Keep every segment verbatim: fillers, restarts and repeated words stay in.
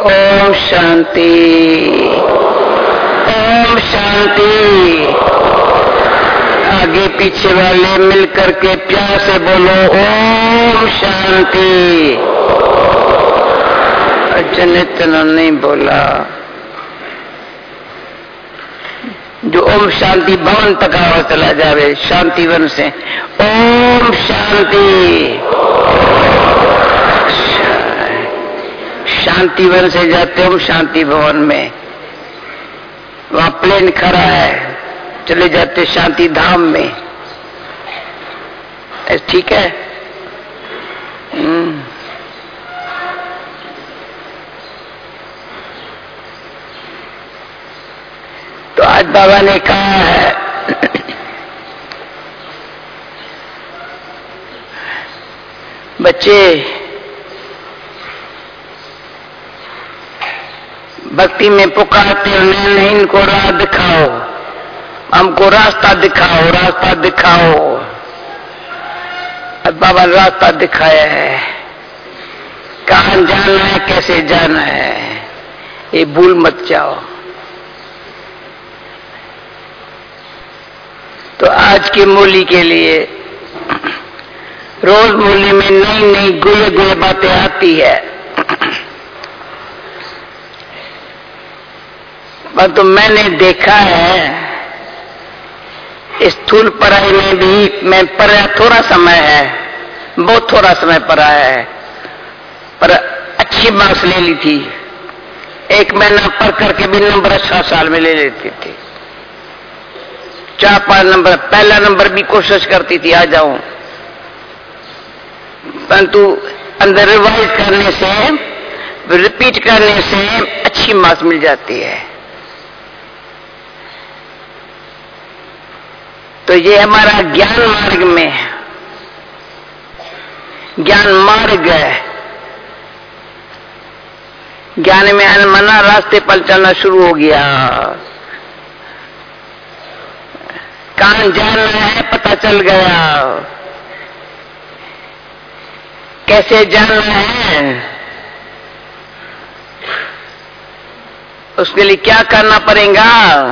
ओम शांति, ओम शांति। आगे पीछे वाले मिलकर के प्यार से बोलो ओम शांति। जनितना नहीं बोला। जो ओम शांति भवन तक आवाज चला जावे, शांतिवन से ओम शांति। शांतिवन से जाते हम शांति भवन में, वहां प्लेन खड़ा है, चले जाते शांति धाम में। ठीक है। तो आज बाबा ने कहा है बच्चे भक्ति में पुकारते हो, नहीं इनको राह दिखाओ, हमको रास्ता दिखाओ, रास्ता दिखाओ। अब बाबा रास्ता दिखाया है, कहां जाना है, कैसे जाना है, ये भूल मत जाओ। तो आज की मूली के लिए रोज मूली में नई नई गुले गुले बातें आती है, पर तो मैंने देखा है स्थूल पढ़ाई में भी मैं पढ़ा थोड़ा समय है, बहुत थोड़ा समय पढ़ा है, पर अच्छी मार्क्स ले ली थी। एक महीना पढ़ करके भी नंबर अच्छा साल में ले लेती थी, चार पांच नंबर, पहला नंबर भी कोशिश करती थी आ जाऊं, परंतु अंदर रिवाइज करने से, रिपीट करने से अच्छी मार्क्स मिल जाती है। तो ये हमारा ज्ञान मार्ग में है, ज्ञान मार्ग है। ज्ञान में अनमना रास्ते पर चलना शुरू हो गया, कहां जाना है पता चल गया, कैसे जाना है, उसके लिए क्या करना पड़ेगा,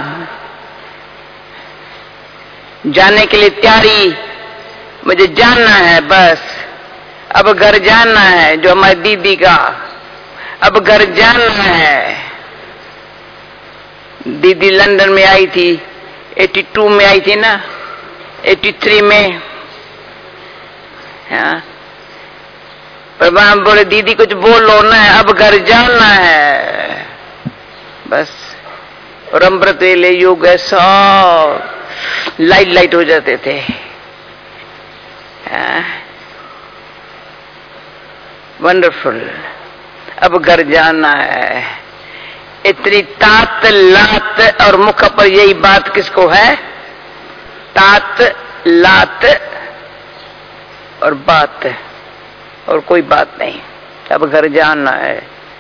जाने के लिए तैयारी, मुझे जानना है बस। अब घर जाना है, जो हमारी दीदी का, अब घर जाना है। दीदी लंदन में आई थी, बयासी में आई थी ना, तिरासी में, हाँ। पर वहां बोले दीदी कुछ बोलो ना, अब घर जाना है बस। और अमृत वेले योग ऐसा लाइट लाइट हो जाते थे, वंडरफुल। अब घर जाना है, इतनी तात लात और मुख पर यही बात किसको है, तात लात और बात, और कोई बात नहीं। अब घर जाना है,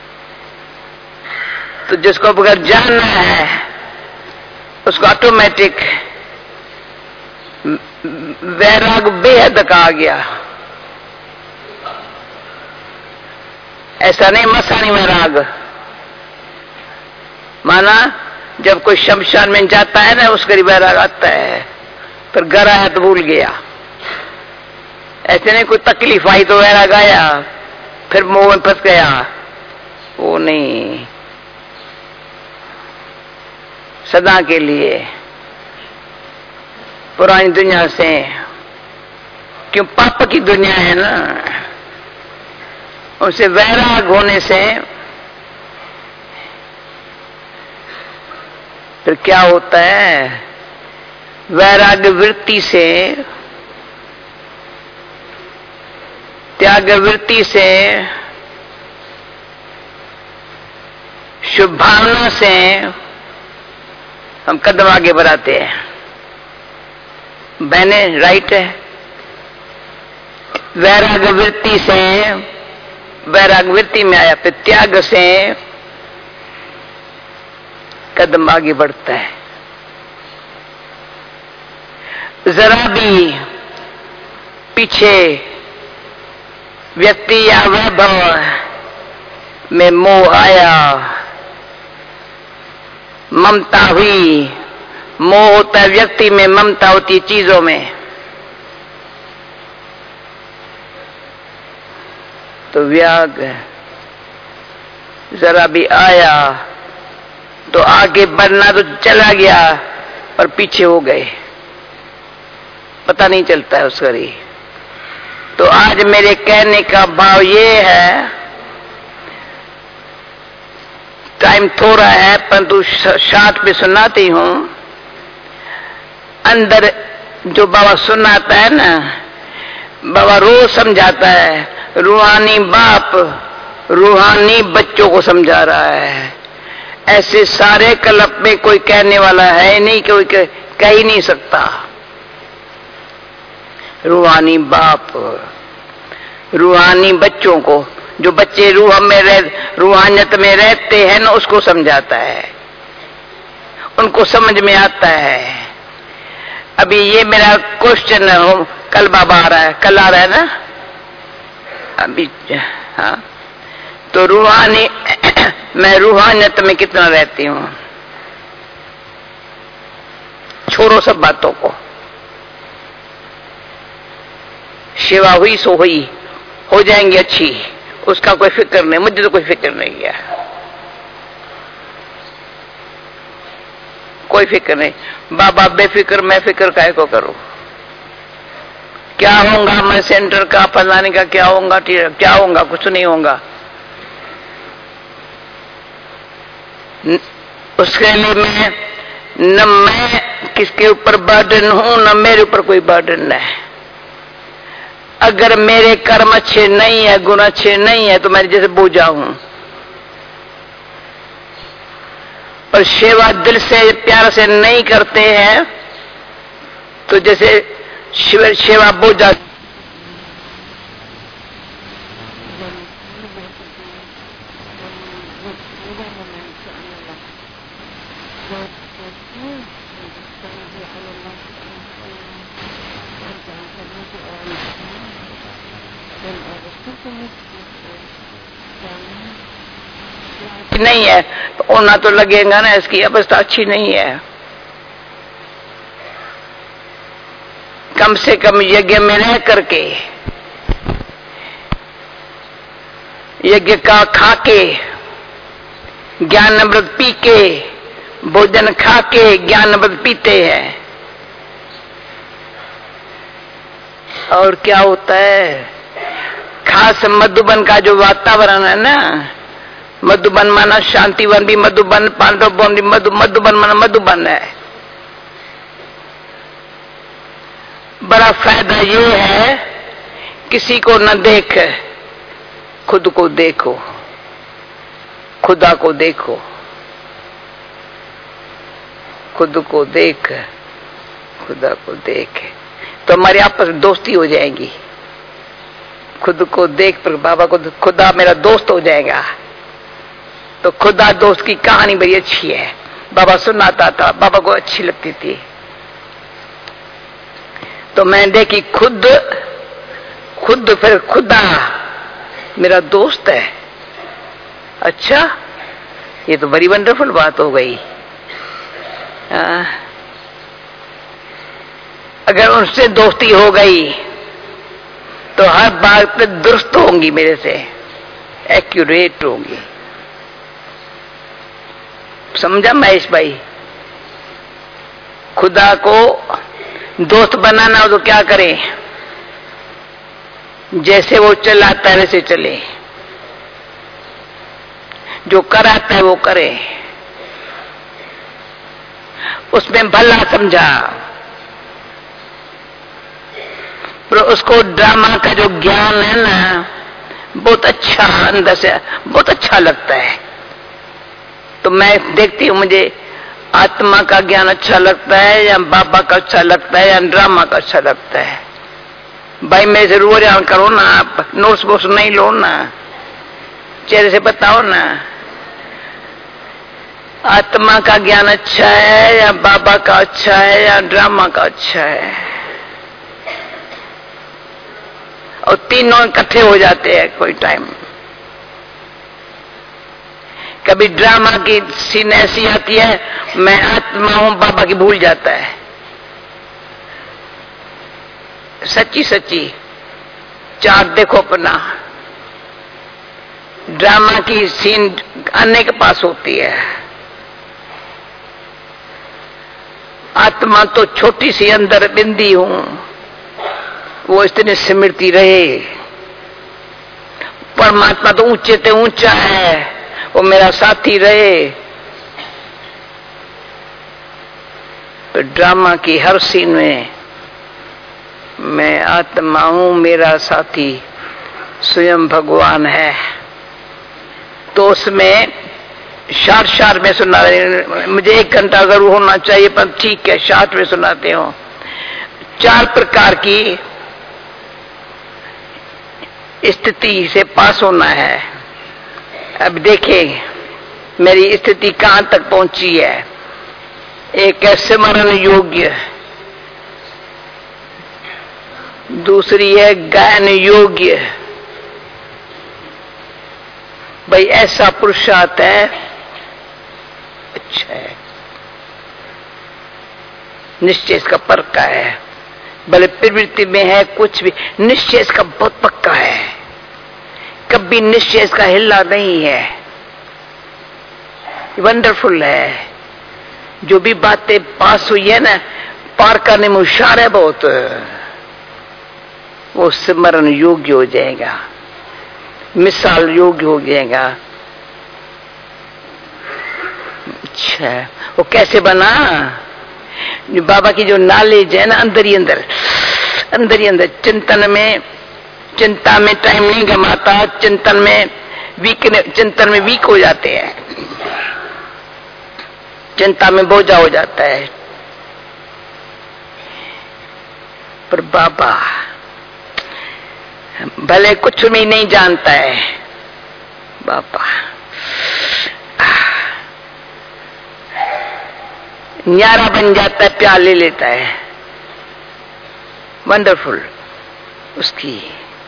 तो जिसको अब घर जाना है उसको ऑटोमेटिक वैराग बेहद का आ गया। ऐसा नहीं मसानी वैराग, माना जब कोई शमशान में जाता है ना उसके वैराग आता है, फिर घर आया तो भूल गया। ऐसे नहीं कोई तकलीफ आई तो वैराग आया, फिर मोह में फंस गया, वो नहीं, सदा के लिए पुरानी दुनिया से, क्यों पाप की दुनिया है ना, उसे वैराग होने से फिर क्या होता है, वैराग वृत्ति से, त्याग वृत्ति से, शुभ भावना से हम कदम आगे बढ़ाते हैं। बहने राइट है, वैराग वृत्ति से, वैराग वृत्ति में आया, फिर त्याग से कदम आगे बढ़ता है। जरा भी पीछे व्यक्ति या वैभव में मोह आया, ममता हुई। मोह होता है व्यक्ति में, ममता होती है चीजों में। तो व्याग जरा भी आया तो आगे बढ़ना तो चला गया, पर पीछे हो गए, पता नहीं चलता है उसका ही। तो आज मेरे कहने का भाव ये है, टाइम थोड़ा है परंतु शार्ट पे सुनाती हूं। अंदर जो बाबा सुनाता है ना, बाबा रोज समझाता है। रूहानी बाप रूहानी बच्चों को समझा रहा है। ऐसे सारे कलप में कोई कहने वाला है नहीं, कोई कह ही नहीं सकता। रूहानी बाप रूहानी बच्चों को, जो बच्चे रूह में रह रूहानियत में रहते हैं ना, उसको समझाता है, उनको समझ में आता है। अभी ये मेरा क्वेश्चन हो, कल बाबा आ रहा है, कल आ रहा है ना अभी, हाँ। तो रूहानी मैं रूहानियत में कितना रहती हूँ, छोड़ो सब बातों को। सेवा हुई सो हुई, हो जाएंगी अच्छी, उसका कोई फिक्र नहीं, मुझे तो कोई फिक्र नहीं है, कोई फिक्र नहीं। बाबा बेफिक्र, मैं फिक्र काहे को करूं? क्या होगा मैं सेंटर का, फलाने का क्या होगा, क्या होगा, कुछ नहीं होगा। उसके लिए मैं न मैं किसके ऊपर बर्डन हूं, न मेरे ऊपर कोई बर्डन है। अगर मेरे कर्म अच्छे नहीं है, गुण अच्छे नहीं है, तो मैं जैसे बोझा हूं। पर सेवा दिल से प्यार से नहीं करते हैं तो जैसे सेवा बोझा। नहीं है तो होना तो लगेगा ना, इसकी अवस्था अच्छी नहीं है। कम से कम यज्ञ में रह करके, यज्ञ का खा के, ज्ञान अमृत पी के, भोजन खा के ज्ञान अमृत पीते हैं। और क्या होता है, खास मधुबन का जो वातावरण है ना, मधुबन माना शांतिवन भी मधुबन, पांडव वन भी मधु मधुबन माना मधुबन है। बड़ा फायदा ये है, किसी को न देख, खुद को देखो, खुदा को देखो, खुद को देख, खुदा को देख, तो हमारी आपस में दोस्ती हो जाएगी। खुद को देख पर बाबा को, खुदा मेरा दोस्त हो जाएगा। तो खुदा दोस्त की कहानी बड़ी अच्छी है, बाबा सुनाता था, बाबा को अच्छी लगती थी। तो मैं देखी खुद खुद फिर खुदा मेरा दोस्त है। अच्छा, ये तो बड़ी वंडरफुल बात हो गई। आ, अगर उनसे दोस्ती हो गई तो हर बात पे दुरुस्त होंगी, मेरे से एक्यूरेट होंगी। समझा महेश भाई? खुदा को दोस्त बनाना हो तो क्या करें? जैसे वो चलाता है वैसे चले, जो कराता है वो करे, उसमें भला समझा। पर उसको ड्रामा का जो ज्ञान है ना, बहुत अच्छा अंदर से बहुत अच्छा लगता है। तो मैं देखती हूँ, मुझे आत्मा का ज्ञान अच्छा लगता है या बाबा का अच्छा लगता है या ड्रामा का अच्छा लगता है? भाई मेरे से रोज करो ना, आप नोट्स वोट्स नहीं लो ना, चेहरे से बताओ ना, आत्मा का ज्ञान अच्छा है या बाबा का अच्छा है या ड्रामा का अच्छा है? और तीनों इकट्ठे हो जाते हैं कोई टाइम। कभी ड्रामा की सीन ऐसी आती है, मैं आत्मा हूं बाबा की भूल जाता है। सच्ची सच्ची चार देखो अपना, ड्रामा की सीन अन्य के पास होती है। आत्मा तो छोटी सी अंदर बिंदी हूं, वो इतने सिमरती रहे। परमात्मा तो ऊंचे ते ऊंचा है, वो मेरा साथी रहे। तो ड्रामा की हर सीन में मैं आत्मा हूं, मेरा साथी स्वयं भगवान है। तो उसमें शार्ट शार्ट में सुना रहे, मुझे एक घंटा जरूर होना चाहिए पर ठीक है शार्ट में सुनाते हो। चार प्रकार की स्थिति से पास होना है। अब देखें मेरी स्थिति कहां तक पहुंची है। एक है सिमरन योग्य, दूसरी है गायन योग्य। भाई ऐसा पुरुषार्थ है, अच्छा है, निश्चय इसका पक्का है। भले प्रवृत्ति में है कुछ भी, निश्चय इसका बहुत पक्का है, कभी निश्चय इसका हिला नहीं है। वंडरफुल है। जो भी बातें पास हुई है ना, पार करने में होशियार है बहुत, वो स्मरण योग्य हो जाएगा, मिसाल योग्य हो जाएगा। अच्छा, वो कैसे बना? बाबा की जो नॉलेज है ना, अंदर ही अंदर अंदर ही अंदर चिंतन में, चिंता में टाइम नहीं गमाता, चिंतन में वीक चिंतन में वीक हो जाते हैं, चिंता में बोझा हो जाता है। पर बाबा भले कुछ भी नहीं जानता है, बाबा न्यारा बन जाता है, प्यार ले लेता है। वंडरफुल उसकी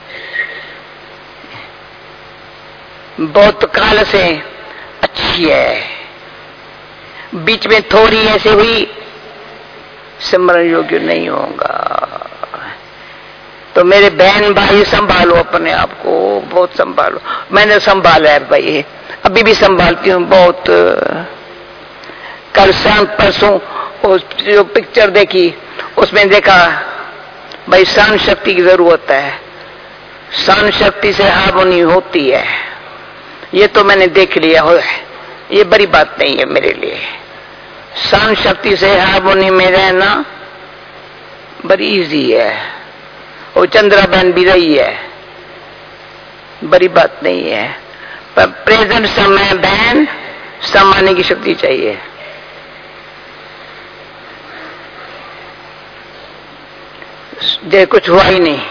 बहुत काल से अच्छी है। बीच में थोड़ी ऐसे हुई, सिमरन योग्य नहीं होगा। तो मेरे बहन भाई संभालो अपने आप को, बहुत संभालो। मैंने संभाला है भाई, अभी भी संभालती हूँ बहुत। कल शाम परसों उस जो पिक्चर देखी, उसमें देखा भाई सहन शक्ति की जरूरत है, सहन शक्ति से हार्मोनी होती है। ये तो मैंने देख लिया हो, ये बड़ी बात नहीं है मेरे लिए। सहन शक्ति से हार्मोनी में रहना बड़ी इजी है। वो चंद्रा बहन भी रही है, बड़ी बात नहीं है। पर प्रेजेंट समय बहन संभालने की शक्ति चाहिए। जय कुछ हुआ ही नहीं।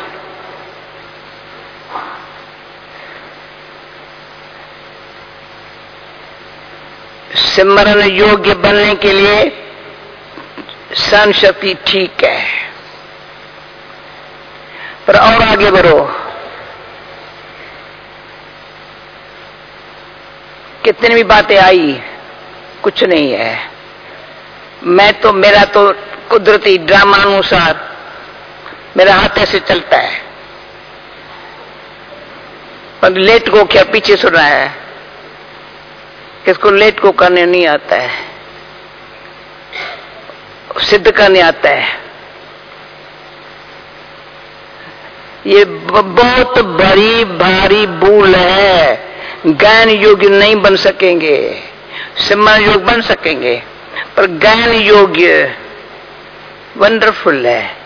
सिमरन योग्य बनने के लिए सहन शक्ति ठीक है, पर और आगे बढ़ो। कितनी भी बातें आई, कुछ नहीं है। मैं तो, मेरा तो कुदरती ड्रामा अनुसार मेरा हाथ ऐसे चलता है, पर लेट को क्या पीछे सुना है, किसको लेट को करने नहीं आता है, सिद्ध करने आता है। ये बहुत बड़ी भारी भूल है। ज्ञान योग्य नहीं बन सकेंगे, सिमरन योग्य बन सकेंगे, पर ज्ञान योग्य वंडरफुल है।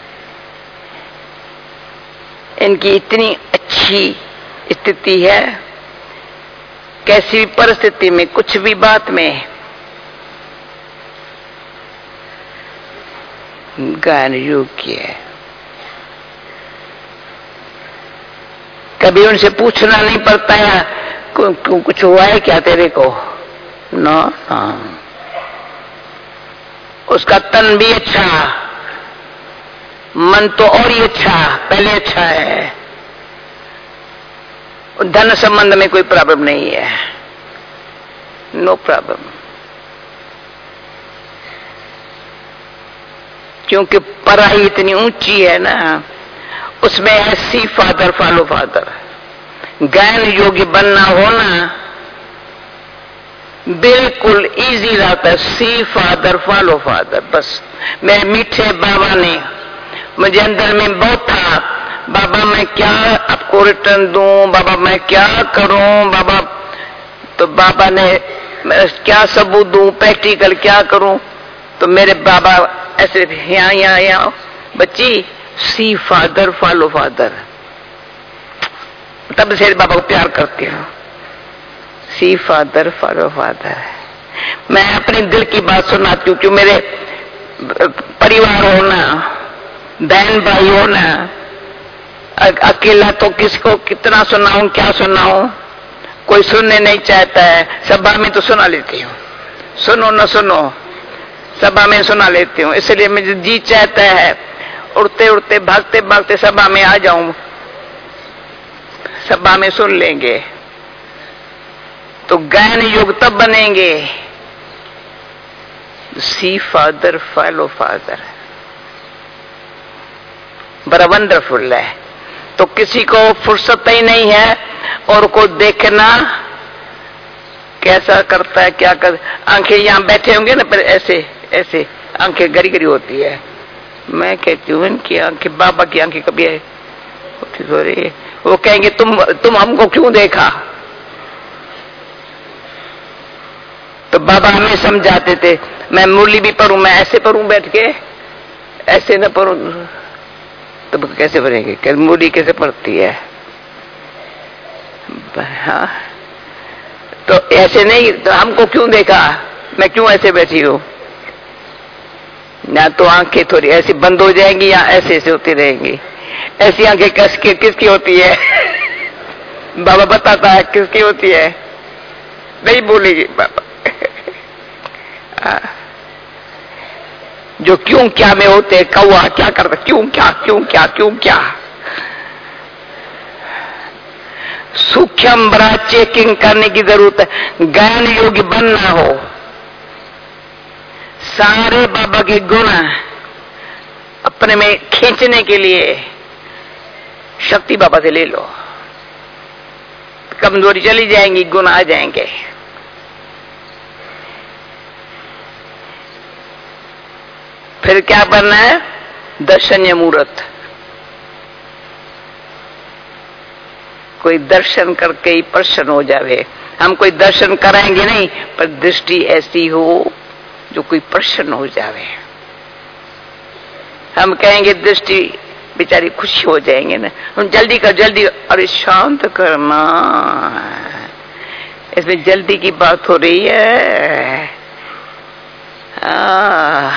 इनकी इतनी अच्छी स्थिति है, कैसी भी परिस्थिति में, कुछ भी बात में ज्ञान योग्य है। कभी उनसे पूछना नहीं पड़ता है कुछ हुआ है क्या तेरे को, ना ना। उसका तन भी अच्छा, मन तो और ही अच्छा, पहले अच्छा है। धन संबंध में कोई प्रॉब्लम नहीं है, नो प्रॉब्लम, क्योंकि पढ़ाई इतनी ऊंची है ना, उसमें है सी फादर फॉलो फादर। ज्ञान योगी बनना हो ना, बिल्कुल इजी रहता है, सी फादर फॉलो फादर। बस मेरे मीठे बाबा ने मुझे अंदर में बहुत था, बाबा मैं क्या आपको रिटर्न दूं, बाबा मैं क्या करूं बाबा, तो बाबा ने मैं क्या सबूत दूं, प्रैक्टिकल क्या करूं, तो मेरे बाबा ऐसे यहाँ यहाँ यहाँ बच्ची सी फादर फॉलो फादर, तब से बाबा को प्यार करती हूँ, सी फादर फॉलो फादर। मैं अपने दिल की बात सुनाती हूँ, क्यों मेरे परिवार हो ना, बहन भाई हो ना, अकेला तो किसको कितना सुनाऊं, क्या सुनाऊं, कोई सुनने नहीं चाहता है, सभा में तो सुना लेती हूँ, सुनो न सुनो सभा में सुना लेती हूँ, इसलिए मुझे जी चाहता है उड़ते उड़ते भागते भागते सभा में आ जाऊं, सभा में सुन लेंगे तो ज्ञान योग तब बनेंगे, सी फादर फॉलो फादर, बड़ा वंडरफुल है। तो किसी को फुर्सत ही नहीं है और को देखना कैसा करता है, क्या कर, आंखें यहाँ बैठे होंगे ना, पर ऐसे ऐसे आंखें गरी गरी होती है। मैं कहती हूँ इनकी आंखें, बाबा की आंखें कभी है हो रही है, वो कहेंगे तुम तुम हमको क्यों देखा, तो बाबा हमें समझाते थे, मैं मुरली भी पढ़ूं, मैं ऐसे पढ़ूं बैठ के, ऐसे न पढ़ूं, तो कैसे पढ़ेंगे, कैसे मुरली कैसे पढ़ती है, हाँ तो ऐसे नहीं, तो हमको क्यों देखा, मैं क्यों ऐसे बैठी हूं, या तो आंखें थोड़ी ऐसी बंद हो जाएंगी या ऐसे ऐसे होती रहेंगी। ऐसी आंखें किसकी किसकी होती है बाबा बताता है किसकी होती है, नहीं बोलेगी बाबा जो क्यों क्या में होते, कौआ क्या करता, क्यों क्या क्यों क्या क्यों क्या, सूक्ष्म बड़ा चेकिंग करने की जरूरत है। ज्ञान योगी बनना हो, सारे बाबा के गुण अपने में खींचने के लिए शक्ति बाबा से ले लो, कमजोरी चली जाएंगी, गुण आ जाएंगे। फिर क्या बनना है, दर्शनीय मूर्त, कोई दर्शन करके ही प्रसन्न हो जावे। हम कोई दर्शन कराएंगे नहीं, पर दृष्टि ऐसी हो जो कोई प्रसन्न हो जावे। हम कहेंगे दृष्टि, बेचारी खुशी हो जाएंगे ना, हम जल्दी कर जल्दी, अरे शांत करना, इसमें जल्दी की बात हो रही है। आ,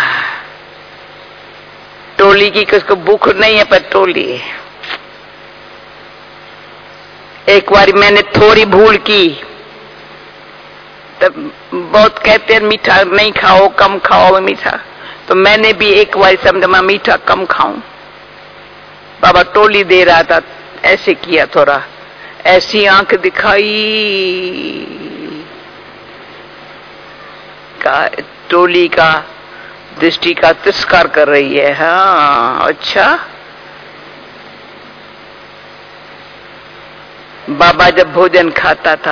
टोली की किसको भूख नहीं है, पर टोली। एक बार मैंने थोड़ी भूल की, तब बहुत कहते हैं मीठा नहीं खाओ, कम खाओ मीठा, तो मैंने भी एक बार समझा मैं मीठा कम खाऊं। बाबा टोली दे रहा था, ऐसे किया, थोड़ा ऐसी आंख दिखाई का टोली का दृष्टि का तिरस्कार कर रही है। हाँ अच्छा, बाबा जब भोजन खाता था,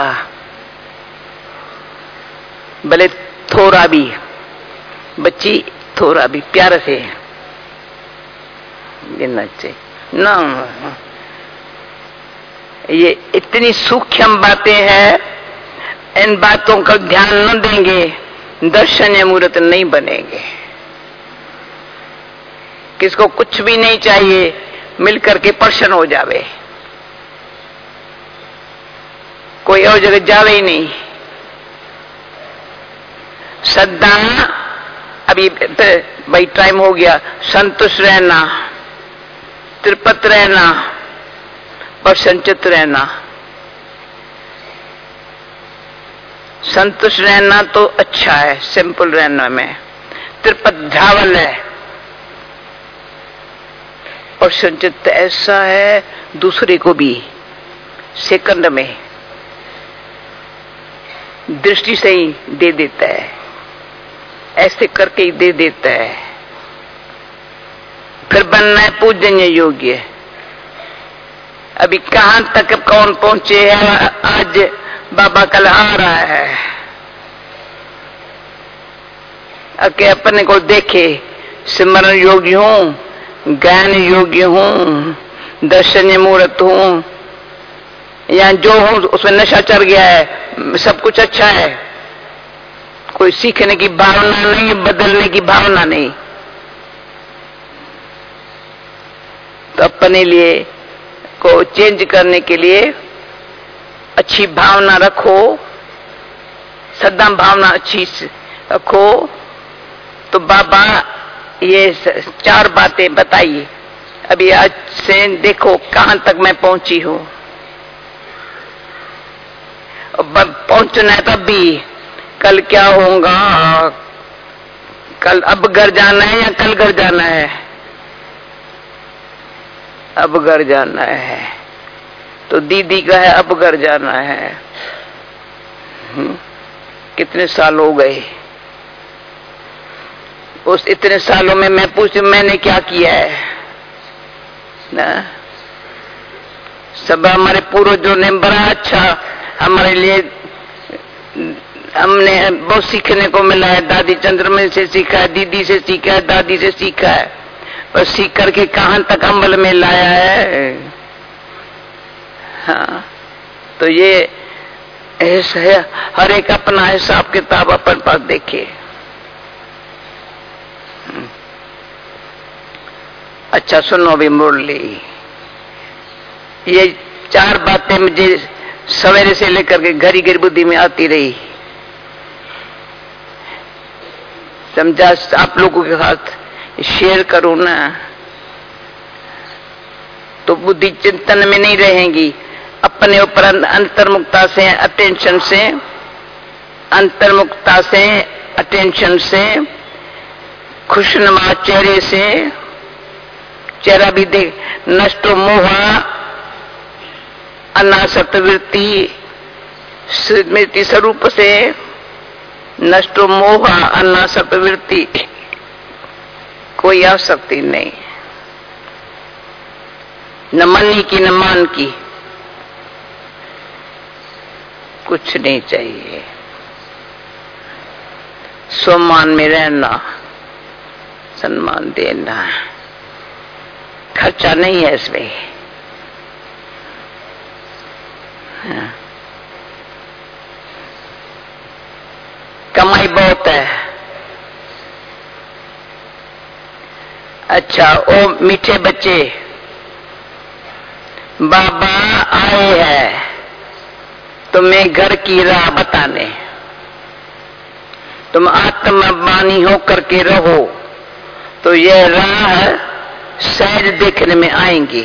भले थोड़ा भी, बच्ची थोड़ा भी प्यार से गिनना चाहिए ना, ये इतनी सूक्ष्म बातें हैं, इन बातों का ध्यान न देंगे, दर्शन मूर्त नहीं बनेंगे। किसको कुछ भी नहीं चाहिए, मिलकर के प्रसन्न हो जावे, कोई और जगह जावे ही नहीं। श्रद्धा, अभी भाई टाइम हो गया, संतुष्ट रहना, तृप्त रहना और संचित रहना। संतुष्ट रहना तो अच्छा है, सिंपल रहना में, तृप्त झावल है, और संचित ऐसा है दूसरे को भी सेकंड में दृष्टि से ही दे देता है, ऐसे करके ही दे देता है। फिर बनना है पूजनीय योग्य। अभी कहां तक कौन पहुंचे हैं? आज बाबा कल आ रहा है, अके अपने को देखे सिमरण योगी हूं, ज्ञान योगी हूं, दर्शनीय मूर्त हूं, या जो हूं उसमें नशा चढ़ गया है, सब कुछ अच्छा है, कोई सीखने की भावना नहीं, बदलने की भावना नहीं। तो अपने लिए को चेंज करने के लिए अच्छी भावना रखो, सदा भावना अच्छी रखो। तो बाबा ये चार बातें बताइए। अभी आज से देखो कहां तक मैं पहुंची हूं। पहुंचना है तब भी, कल क्या होगा, कल अब घर जाना है या कल घर जाना है? अब घर जाना है। तो दीदी का है अब घर जाना है। कितने साल हो गए? उस इतने सालों में मैं पूछूं मैंने क्या किया है ना? सब हमारे पूर्वजों ने बड़ा अच्छा हमारे लिए, हमने बहुत सीखने को मिला है। दादी चंद्रमणि से सीखा है, दीदी से सीखा है, दादी से सीखा है, और सीख करके कहां तक अमल में लाया है। हाँ, तो ये ऐसा है, हर एक अपना हिसाब किताब अपन पास देखे। अच्छा सुनो भी मुरली, ये चार बातें मुझे सवेरे से लेकर के घड़ी घड़ी बुद्धि में आती रही। समझा? आप लोगों के साथ शेयर करूं ना, तो बुद्धि चिंतन में नहीं रहेगी। अपने ऊपर अंतर्मुखता से, अटेंशन से, अंतर्मुखता से, अटेंशन से, खुशनुमा चेहरे से, चेहरा भी देख, नष्टो मोहा अनासक्त वृत्ति स्मृति स्वरूप से, नष्टो मोह अनासक्त वृत्ति, कोई आसक्ति नहीं, न मनी की न मान की, कुछ नहीं चाहिए। सम्मान में रहना, सम्मान देना, खर्चा नहीं है इसमें। हाँ। कमाई बहुत है। अच्छा, ओ मीठे बच्चे, बाबा आए हैं तुम्हें घर की राह बताने। तुम आत्मवानी होकर के रहो तो यह राह सहज देखने में आएंगी।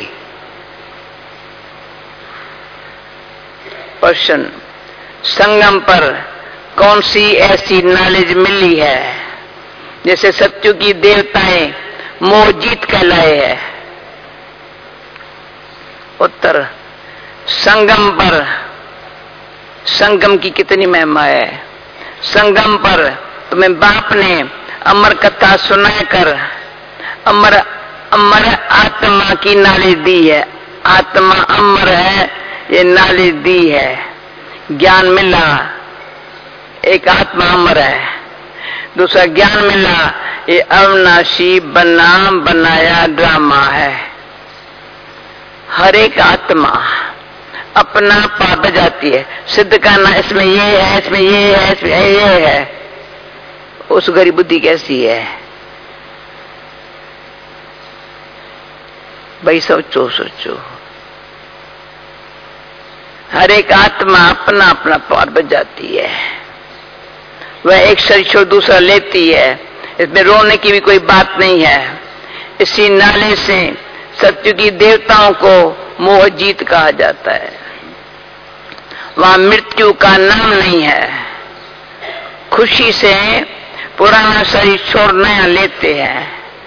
प्रश्न, संगम पर कौन सी ऐसी नॉलेज मिली है जैसे सत्य की देवताएं मोहजीत कहलाए है? उत्तर, संगम पर, संगम की कितनी महिमा है। संगम पर तुम्हें बाप ने अमर कथा सुनाकर अमर अमर आत्मा की नॉलेज दी है। आत्मा अमर है, ये नॉलेज दी है, ज्ञान मिला। एक आत्मा अमर है, दूसरा ज्ञान मिला, ये अविनाशी बना बनाया ड्रामा है। हर एक आत्मा अपना पा बजाती है, सिद्ध करना इसमें ये है, इसमें ये है, इसमें ये है। उस गरीब बुद्धि कैसी है भाई? सोचो सोचो, हर एक आत्मा अपना अपना पार बजाती है। वह एक शरीर छोड़ दूसरा लेती है, इसमें रोने की भी कोई बात नहीं है। इसी नाले से सत्य की देवताओं को मोह जीत कहा जाता है। वहां मृत्यु का नाम नहीं है। खुशी से पुराना शरीर छोड़ नया लेते हैं।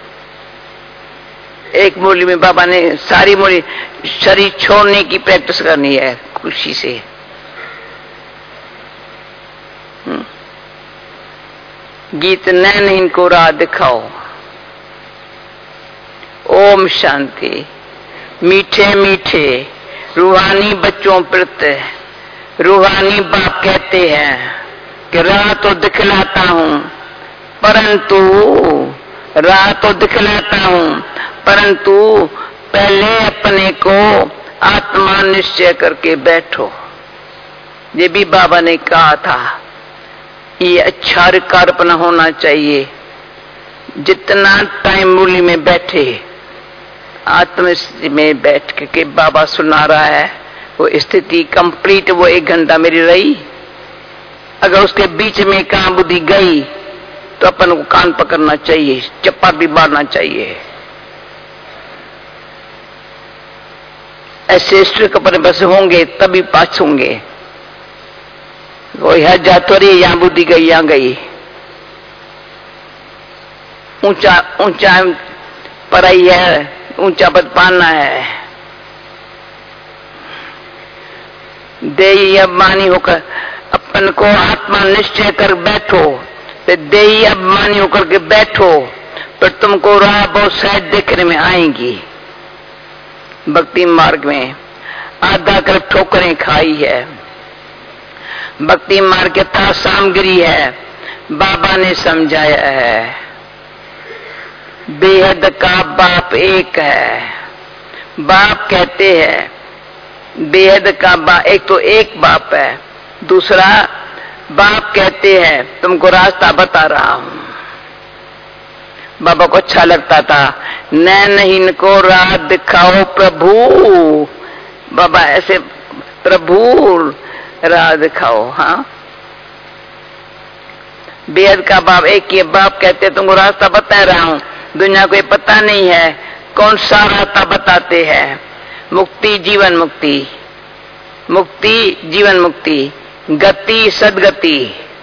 एक मुरली में बाबा ने सारी मुरली शरीर छोड़ने की प्रैक्टिस करनी है खुशी से। गीत नैन इनको राह दिखाओ। ओम शांति। मीठे मीठे रूहानी बच्चों प्रति रूहानी बाप कहते हैं कि राह तो दिखलाता हूं, परंतु राह तो दिखलाता हूं परंतु पहले अपने को आत्मा निश्चय करके बैठो। ये भी बाबा ने कहा था। ये अच्छा रिकार्पण होना चाहिए। जितना टाइम मुरली में बैठे, आत्म स्थिति में बैठ के बाबा सुना रहा है, वो स्थिति कंप्लीट वो एक घंटा मेरी रही। अगर उसके बीच में कहां बुद्धि गई तो अपन को कान पकड़ना चाहिए, चप्पा भी मारना चाहिए। ऐसे स्ट्रिक अपने बस होंगे तभी पास होंगे। वो यह जातोरी यहां बुद्धि गई, यहां गई। ऊंचा ऊंचा पढ़ाई है, ऊंचा पद पाना है। देही अभिमानी होकर अपन को आत्मा निश्चय कर बैठो, तो देही अभिमानी होकर के बैठो, पर तुमको राह बहुत सहज देखने में आएंगी। भक्ति मार्ग में आधा कर ठोकरें खाई है। भक्ति मार्ग के था सामग्री है, बाबा ने समझाया है। बेहद का बाप एक है। बाप कहते हैं बेहद का बाप, एक तो एक बाप है, दूसरा बाप कहते हैं तुमको रास्ता बता रहा हूं। बाबा को अच्छा लगता था, नैन इनको राह दिखाओ प्रभु। बाबा ऐसे प्रभु राह दिखाओ। हाँ, बेहद का बाप एक ही बाप कहते तुमको रास्ता बता रहा हूं। दुनिया को ये पता नहीं है कौन सा रास्ता बताते हैं। मुक्ति जीवन मुक्ति, मुक्ति जीवन मुक्ति, गति सदगति।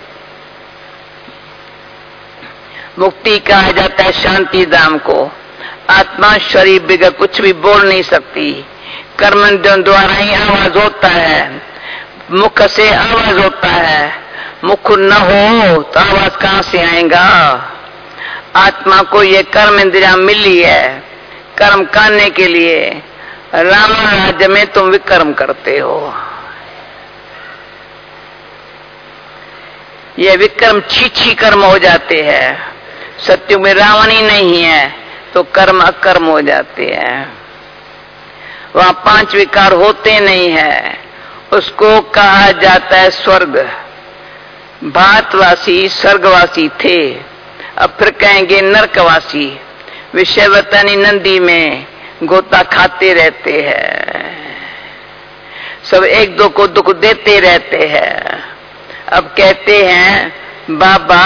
मुक्ति कहा जाता है शांति धाम को। आत्मा शरीर बिगड़ कुछ भी बोल नहीं सकती। कर्म द्वारा ही आवाज होता है, मुख से आवाज होता है। मुख न हो तो आवाज कहां से आएगा। आत्मा को ये कर्म इंद्रिया मिली है कर्म करने के लिए। राम राज्य में तुम विकर्म करते हो। ये विक्रम छीछी कर्म हो जाते हैं। सत्य में रावण ही नहीं है तो कर्म अकर्म हो जाते हैं। वहां पांच विकार होते नहीं है, उसको कहा जाता है स्वर्ग। भारतवासी स्वर्गवासी थे, अब फिर कहेंगे नरकवासी। विषयवतनी नंदी में गोता खाते रहते हैं, सब एक दो को दुख देते रहते हैं। अब कहते हैं बाबा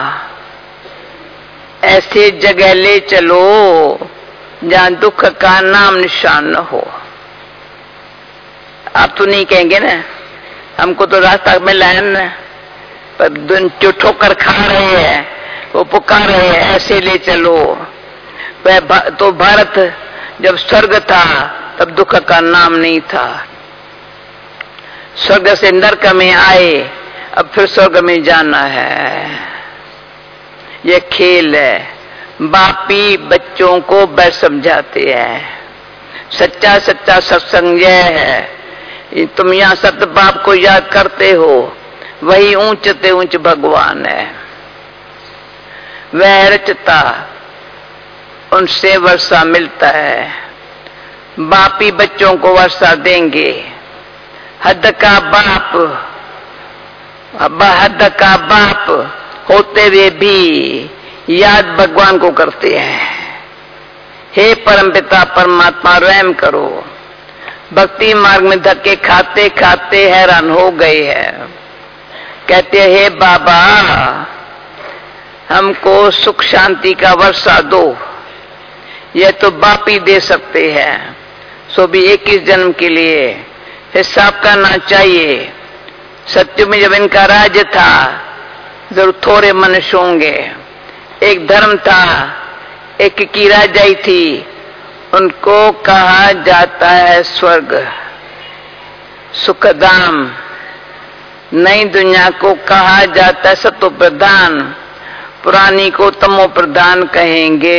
ऐसे जगह ले चलो जहां दुख का नाम निशान न हो। आप तो नहीं कहेंगे ना, हमको तो रास्ता मिला है ना, पर जो ठोकर खा रहे हैं वो पुकार रहे हैं ऐसे ले चलो। वह तो भारत जब स्वर्ग था तब दुख का नाम नहीं था। स्वर्ग से नरक में आए, अब फिर स्वर्ग में जाना है। ये खेल है। बापी बच्चों को बैठ समझाते हैं। सच्चा सच्चा सत्संग यह है, तुम यहाँ सत्य बाप को याद करते हो, वही ऊंचते ऊंच भगवान है। वह रचता, उनसे वर्षा मिलता है। बापी बच्चों को वर्षा देंगे। हद का बाप, हद का बाप होते हुए भी याद भगवान को करते हैं। हे परमपिता परमात्मा रहम करो। भक्ति मार्ग में धक्के खाते खाते हैरान हो गए हैं। कहते हे बाबा हमको सुख शांति का वर्षा दो। यह तो बाप ही दे सकते हैं, सो भी इक्कीस जन्म के लिए हिसाब करना चाहिए। सत्य में जब इनका राज्य था जरूर थोड़े मनुष्य होंगे। एक धर्म था, एक की राजाई थी, उनको कहा जाता है स्वर्ग, सुखधाम। नई दुनिया को कहा जाता है सतो प्रधान, पुरानी को तमो प्रधान कहेंगे।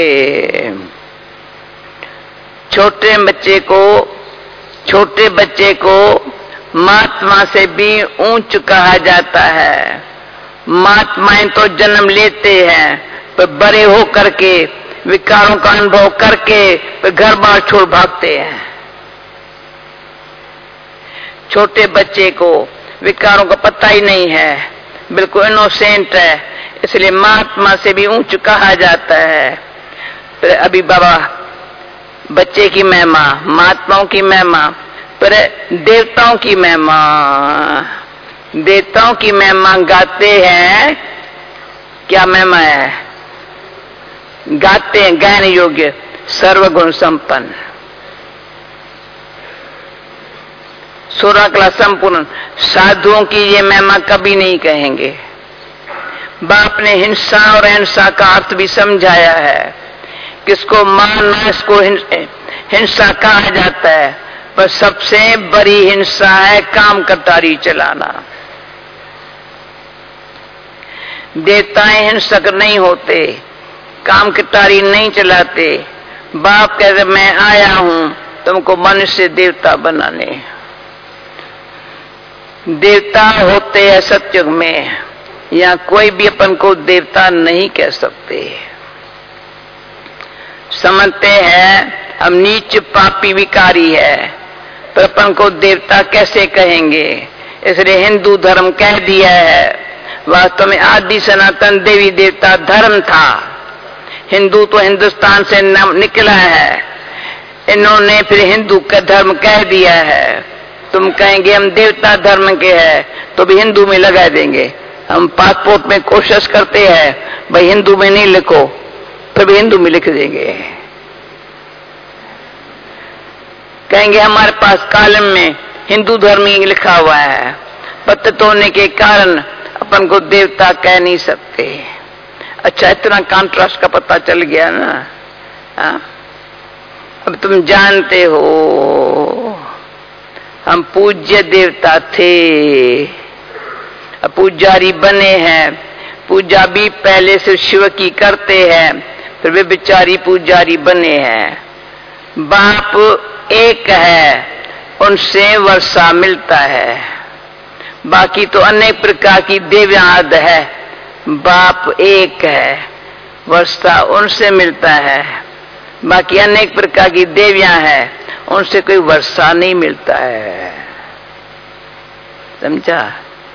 छोटे बच्चे को छोटे बच्चे को महात्मा से भी ऊंच कहा जाता है। महात्माएं तो जन्म लेते हैं, पर बड़े हो करके विकारों का अनुभव करके फिर घर बार छोड़ भागते हैं। छोटे बच्चे को विकारों का पता ही नहीं है, बिल्कुल इनोसेंट है, इसलिए महात्मा से भी ऊंच कहा जाता है। फिर अभी बाबा बच्चे की महिमा, महात्माओं की महिमा, पर देवताओं की महिमा, देवताओं की महिमा गाते हैं। क्या महिमा है? गाते हैं गायन योग्य सर्वगुण संपन्न, सोलह कला संपूर्ण। साधुओं की ये महिमा कभी नहीं कहेंगे। बाप ने हिंसा और अहिंसा का अर्थ भी समझाया है। किसको मारना, इसको हिंसा कहा जाता है, पर सबसे बड़ी हिंसा है काम कटारी चलाना। देवताएं हिंसक नहीं होते, काम कटारी नहीं चलाते। बाप कहते मैं आया हूं तुमको मनुष्य देवता बनाने। देवता होते हैं सत्युग में, या कोई भी अपन को देवता नहीं कह सकते। समझते हैं हम नीच पापी विकारी है, पर अपन को देवता कैसे कहेंगे? इसलिए हिंदू धर्म कह दिया है। वास्तव में आदि सनातन देवी देवता धर्म था। हिंदू तो हिंदुस्तान से निकला है, इन्होंने फिर हिंदू का धर्म कह दिया है। तुम कहेंगे हम देवता धर्म के हैं तो भी हिंदू में लगा देंगे। हम पासपोर्ट में कोशिश करते हैं भाई हिंदू में नहीं लिखो, फिर भी हिंदू में लिख देंगे। कहेंगे हमारे पास कॉलम में हिंदू धर्म ही लिखा हुआ है। पतित होने के कारण अपन को देवता कह नहीं सकते। अच्छा, इतना कॉन्ट्रास्ट का पता चल गया ना। आ? अब तुम जानते हो हम पूज्य देवता थे, अब पुजारी बने हैं। पूजा भी पहले से शिव की करते हैं, फिर वे बिचारी पुजारी बने हैं। बाप एक है, उनसे वर्षा मिलता है। बाकी तो अनेक प्रकार की देवयाद है, बाप एक है, वर्षा उनसे मिलता है। बाकी अनेक प्रकार की देवियां हैं, उनसे कोई वर्षा नहीं मिलता है। समझा?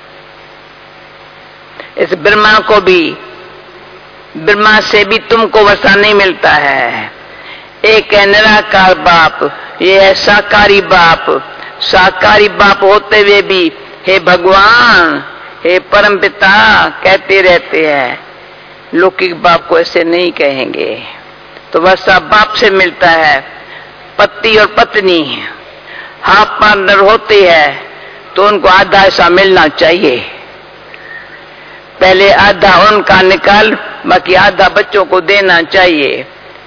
इस ब्रह्मा को भी, ब्रह्मा से भी तुमको वर्षा नहीं मिलता है। एक है निराकार बाप, ये है साकारी बाप। साकारी बाप होते हुए भी हे भगवान, हे परम पिता कहते रहते हैं। लौकिक बाप को ऐसे नहीं कहेंगे। तो वर्षा बाप से मिलता है। पति और पत्नी हाफ पार्टनर होती है तो उनको आधा ऐसा मिलना चाहिए। पहले आधा उनका निकाल, बाकी आधा बच्चों को देना चाहिए।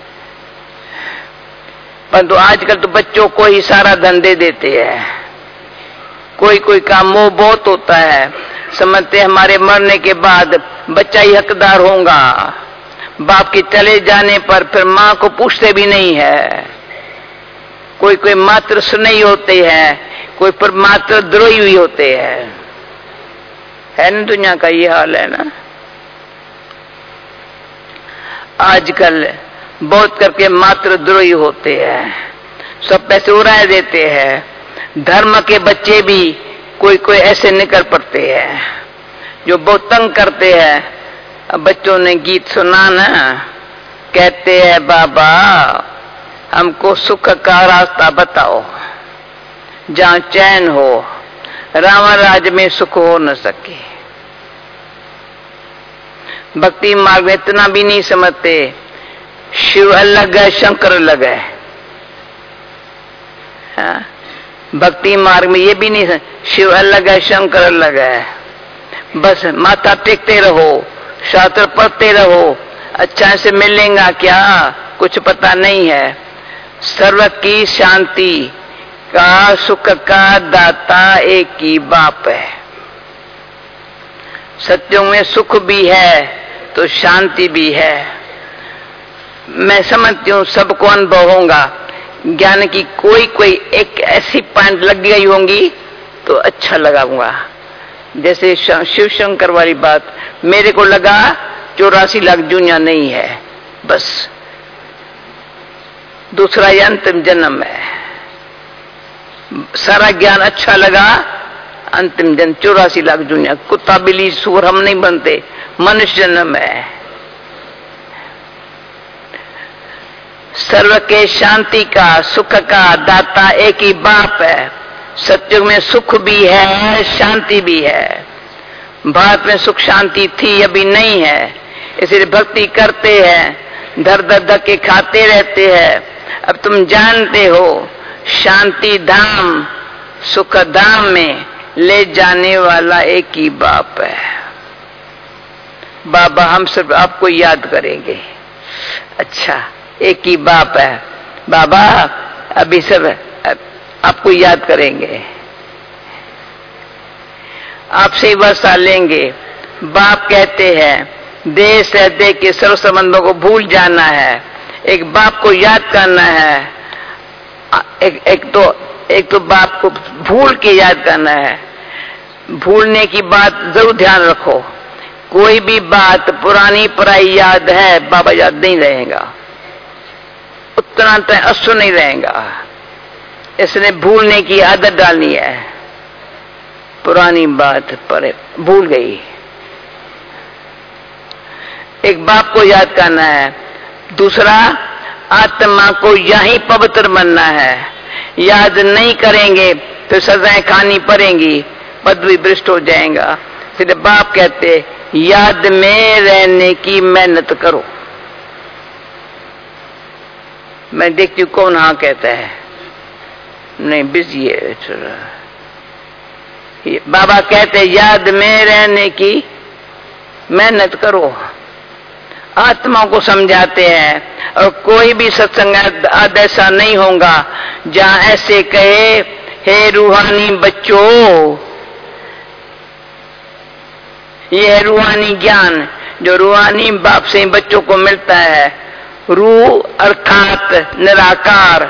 परंतु आजकल तो बच्चों को ही सारा धन दे देते हैं। कोई कोई का मोह बहुत होता है, समझते हमारे मरने के बाद बच्चा ही हकदार होगा। बाप के चले जाने पर फिर माँ को पूछते भी नहीं है। कोई कोई मात्र स्नेही होते हैं, कोई पर मात्र द्रोही हुई होते हैं। है ना, दुनिया का ये हाल है ना। आजकल बहुत करके मात्र द्रोही होते हैं, सब पैसे उड़ा देते हैं। धर्म के बच्चे भी कोई कोई ऐसे निकल पड़ते हैं जो बहुत तंग करते हैं। अब बच्चों ने गीत सुना ना, कहते हैं बाबा हमको सुख का रास्ता बताओ जहाँ चैन हो, रावण राज में सुख हो न सके। भक्ति मार्ग में इतना भी नहीं समझते, शिव अलग है शंकर अलग है। हाँ? भक्ति मार्ग में ये भी नहीं, शिव अलग है शंकर अलग है। बस माथा टेकते रहो, शास्त्र पढ़ते रहो, अच्छा से मिलेगा क्या कुछ पता नहीं है। सर्व की शांति का सुख का दाता एक ही बाप है। सत्यों में सुख भी है तो शांति भी है। मैं समझती हूँ सबको अनुभव होगा, ज्ञान की कोई कोई एक ऐसी पॉइंट लग गई होंगी तो अच्छा लगाऊंगा। जैसे शिव शंकर वाली बात मेरे को लगा चौरासी लाख दुनिया नहीं है, बस दूसरा ये अंतिम जन्म है। सारा ज्ञान अच्छा लगा, अंतिम जन्म चौरासी लाख दुनिया। कुत्ता बिल्ली सूर हम नहीं बनते, मनुष्य जन्म है। सर्व के शांति का सुख का दाता एक ही बाप है। सत्युग में सुख भी है शांति भी है। भारत में सुख शांति थी, अभी नहीं है, इसलिए भक्ति करते हैं, धर धर धक्के खाते रहते हैं। अब तुम जानते हो शांति धाम सुख धाम में ले जाने वाला एक ही बाप है। बाबा हम सब आपको याद करेंगे। अच्छा, एक ही बाप है बाबा, अभी सब आपको याद करेंगे, आपसे वर्षा लेंगे। बाप कहते हैं देश है देश के सर्व संबंधों को भूल जाना है, एक बाप को याद करना है। एक, एक तो एक तो बाप को भूल के याद करना है। भूलने की बात जरूर ध्यान रखो, कोई भी बात पुरानी पराई याद है बाबा याद नहीं रहेगा, उतना तक असर नहीं रहेगा। इसने भूलने की आदत डालनी है। पुरानी बात पर भूल गई, एक बाप को याद करना है। दूसरा, आत्मा को यही पवित्र बनना है। याद नहीं करेंगे तो सजाएं खानी पड़ेंगी, पदवी भ्रष्ट हो जाएगा। फिर बाप कहते याद में रहने की मेहनत करो। मैं देखती हूँ कौन हाँ कहता है, नहीं बिजी है। बाबा कहते याद में रहने की मेहनत करो। आत्मा को समझाते हैं और कोई भी सत्संग आज ऐसा नहीं होगा जहां ऐसे कहे हे रूहानी बच्चों, ये है रूहानी ज्ञान जो रूहानी बाप से बच्चों को मिलता है। रूह अर्थात निराकार,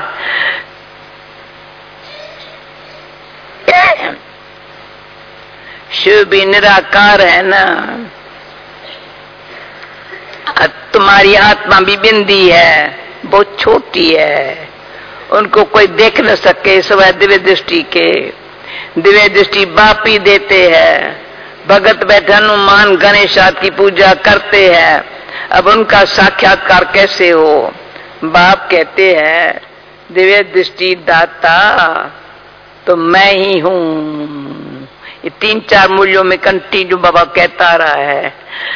शिव भी निराकार है ना। तुम्हारी आत्मा भी बिंदी है, बहुत छोटी है, उनको कोई देख न सके सिवाय दिव्य दृष्टि के। दिव्य दृष्टि बाप ही देते हैं। भगत बैठे हनुमान गणेश आदि की पूजा करते हैं, अब उनका साक्षात्कार कैसे हो? बाप कहते हैं दिव्य दृष्टि दाता तो मैं ही हूं। ये तीन चार मूल्यों में कंटिन्यू बाबा कहता रहा है।